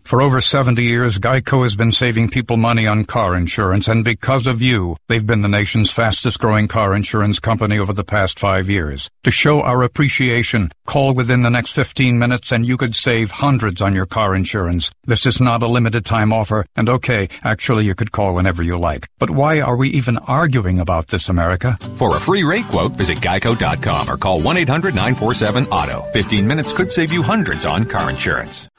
For over 70 years, Geico has been saving people money on car insurance, and because of you, they've been the nation's fastest-growing car insurance company over the past 5 years. To show our appreciation, call within the next 15 minutes and you could save hundreds on your car insurance. This is not a limited-time offer, and okay, actually you could call whenever you like. But why are we even arguing about this, America? For a free rate quote, visit geico.com or call 1-800-947-AUTO. 15 minutes could save you hundreds on car insurance.